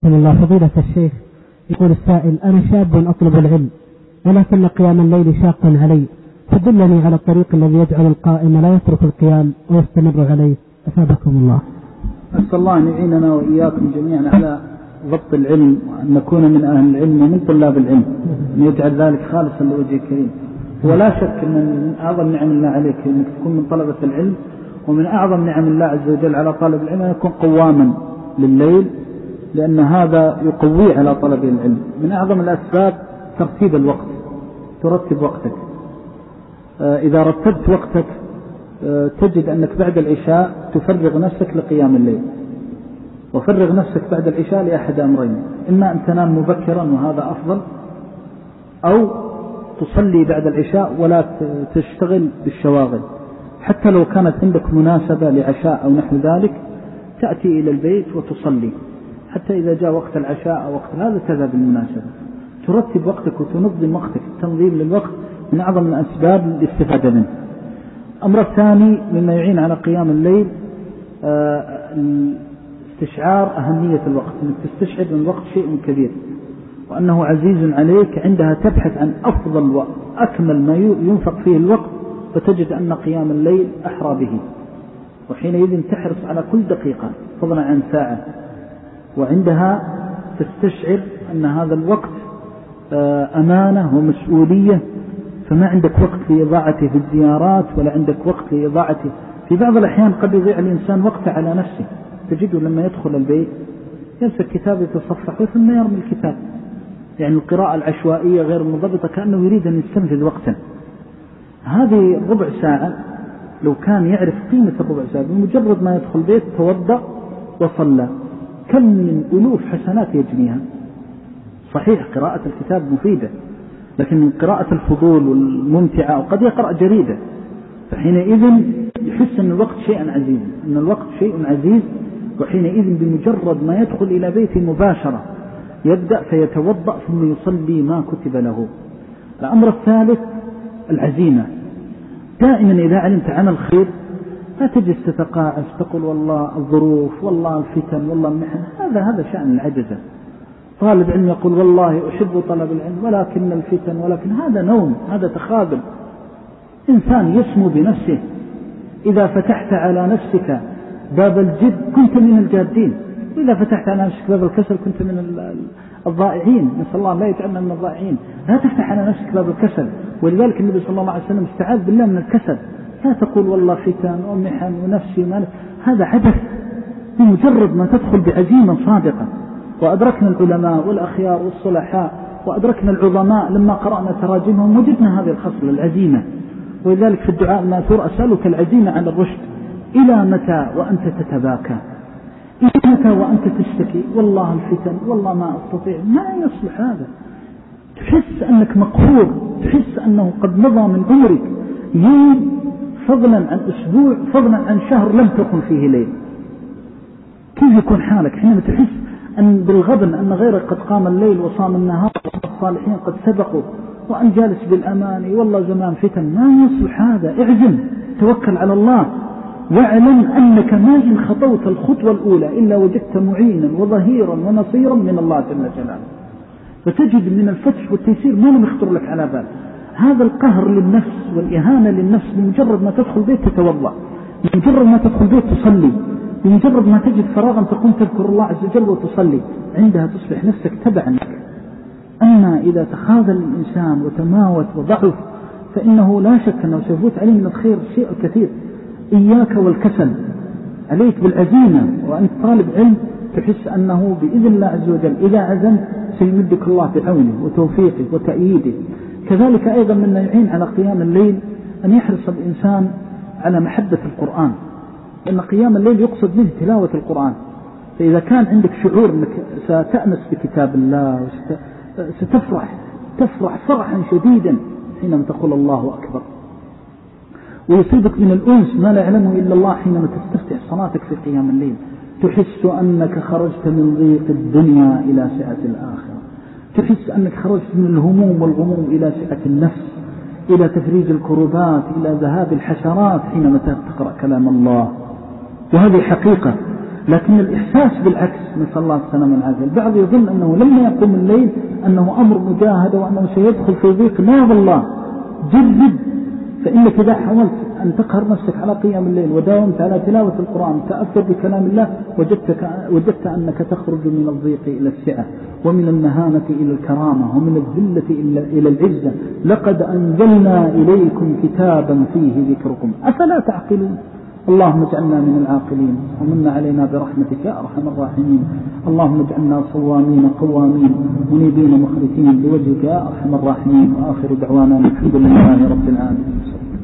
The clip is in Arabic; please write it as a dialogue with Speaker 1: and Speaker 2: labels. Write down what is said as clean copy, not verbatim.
Speaker 1: الله فضيلة الشيخ، يقول السائل: أنا شاب أطلب العلم ولكن قيام الليل شاق علي، فدلني على الطريق الذي يجعل القائم لا يترك القيام ويستمر عليه، أثابكم الله.
Speaker 2: أسأل الله أن يعيننا وإياكم جميعا على ضبط العلم، وأن نكون من أهل العلم ومن طلاب العلم، أن يجعل ذلك خالصا لوجه الكريم. ولا شك أن من أعظم نعم الله عليك أنك تكون من طلبة العلم، ومن أعظم نعم الله عز وجل على طالب العلم أن يكون قواما لليل، لأن هذا يقوي على طلب العلم. من أعظم الأسباب ترتيب الوقت، ترتب وقتك. إذا رتبت وقتك تجد أنك بعد العشاء تفرغ نفسك لقيام الليل، وفرغ نفسك بعد العشاء لأحد أمرين: إما أن تنام مبكرا وهذا أفضل، أو تصلي بعد العشاء ولا تشتغل بالشواغل. حتى لو كانت عندك مناسبة لعشاء أو نحو ذلك تأتي إلى البيت وتصلي، حتى إذا جاء وقت العشاء أو وقت هذا تذهب بالمناسبة. ترتب وقتك وتنظم وقتك. التنظيم للوقت من أعظم الأسباب الاستفادة منه. الأمر الثاني مما يعين على قيام الليل استشعار أهمية الوقت، أنك تستشعر أن الوقت شيء كبير وأنه عزيز عليك. عندها تبحث عن أفضل وأكمل ما ينفق فيه الوقت، فتجد أن قيام الليل أحرى به، وحينئذ تحرص على كل دقيقة فضلا عن ساعة، وعندها تستشعر أن هذا الوقت أمانة ومسؤولية، فما عندك وقت لإضاعته في الزيارات، ولا عندك وقت لإضاعته. في بعض الأحيان قد يضيع الإنسان وقته على نفسه، تجده لما يدخل البيت يمسك كتاب يتصفح ثم يرمي الكتاب، يعني القراءة العشوائية غير المضبطة، كأنه يريد أن يستنفذ وقتا. هذه ربع ساعة لو كان يعرف قيمة الربع ساعة، بمجرد ما يدخل البيت توضأ وصلى، كم من ألوف حسنات يجنيها. صحيح قراءة الكتاب مفيدة، لكن قراءة الفضول والممتعة، وقد يقرأ جريدة، فحينئذ يحس أن الوقت شيء عزيز، أن الوقت شيء عزيز. وحينئذ بمجرد ما يدخل إلى بيته مباشرة يبدأ فيتوضأ ثم يصلي ما كتب له. الأمر الثالث العزيمة. دائما إذا علمت عمل خير لا تجلس تتقاعس تقول والله الظروف، والله الفتن، والله المحن. هذا شأن العجزة. طالب علم يقول والله أحب طلب العلم ولكن الفتن، ولكن هذا نوم، هذا تخاذل. إنسان يسمو بنفسه. إذا فتحت على نفسك باب الجد كنت من الجادين، وإذا فتحت على نفسك باب الكسل كنت من الضائعين. نسأل الله لا يجعلنا من الضائعين. لا تفتح على نفسك باب الكسل، ولذلك النبي صلى الله عليه وسلم استعاذ بالله من الكسل. لا تقول والله فتن ومحن ونفسي ومالك، هذا عبث. بمجرد ما تدخل بعزيمة صادقة. وأدركنا العلماء والأخيار والصلحاء، وأدركنا العظماء لما قرأنا تراجمهم وجدنا هذه الخصلة العزيمة. ولذلك في الدعاء الماثور: أسألك العزيمة على الرشد. إلى متى وأنت تتباكى؟ إلى متى وأنت تشتكي والله الفتن، والله ما أستطيع؟ ما يصلح هذا. تحس أنك مقهور، تحس أنه قد مضى من عمرك يوم، فضلا عن أسبوع، فضلا عن شهر لم تكن فيه ليل. كيف يكون حالك حينما تحس أن بالغبن أن غيرك قد قام الليل وصام النهار، والصالحين قد سبقوا، وأن جالس بالأمان، والله زمان فتن؟ ما يصلح هذا. اعزم، توكل على الله، واعلم أنك ما إن خطوت الخطوة الأولى إلا وجدت معينا وظهيرا ونصيرا من الله جل جلاله. فتجد من الفتح والتيسير ما لم يخطر لك على بال. هذا القهر للنفس والإهانة للنفس بمجرد ما تدخل بيت تتوضأ، بمجرد ما تدخل بيت تصلي، بمجرد ما تجد فراغا تقوم تذكر الله عز وجل وتصلي، عندها تصبح نفسك تبعا لك. أما إذا تخاذل الإنسان وتماوت وضعف فإنه لا شك أنه سيفوت عليه من الخير شيء كثير. إياك والكسل، عليك بالعزيمة. وأنت طالب علم تحس أنه بإذن الله عز وجل إذا عزمت سيمدك الله بعونه وتوفيقه وتأييده. كذلك أيضا مما يعين على قيام الليل أن يحرص الإنسان على محبة القرآن، لأن قيام الليل يقصد منه تلاوة القرآن. فإذا كان عندك شعور أنك ستأنس بكتاب الله ستفرح فرحا شديدا حينما تقول الله أكبر، ويصيبك من الأنس ما لا يعلمه إلا الله حينما تستفتح صلاتك في قيام الليل. تحس أنك خرجت من ضيق الدنيا إلى سعة الآخرة، تحس أنك خرجت من الهموم والغموم إلى سعة النفس، إلى تفريج الكربات، إلى ذهاب الحشرات حينما تقرأ كلام الله. وهذه حقيقة. لكن الإحساس بالعكس نسأل الله السلامة والعافية. البعض يظن أنه لما يقوم الليل أنه أمر مجاهدة وأنه سيدخل في ضيق. لا والله، جرب، فإنك إذا حاولت أن تقهر نفسك على قيام الليل وداومت على تلاوة القرآن تأثر بكلام الله وجدت أنك تخرج من الضيق إلى السعة، ومن المهانة إلى الكرامة، ومن الذلة إلى العزة. لقد أنزلنا إليكم كتابا فيه ذكركم أفلا تعقلون. اللهم اجعلنا من العاقلين ومن علينا برحمتك يا أرحم الراحمين. اللهم اجعلنا صوامين قوامين منيبين مخلصين لوجهك يا أرحم الراحمين. وآخر دعوانا الحمد لله رب العالمين.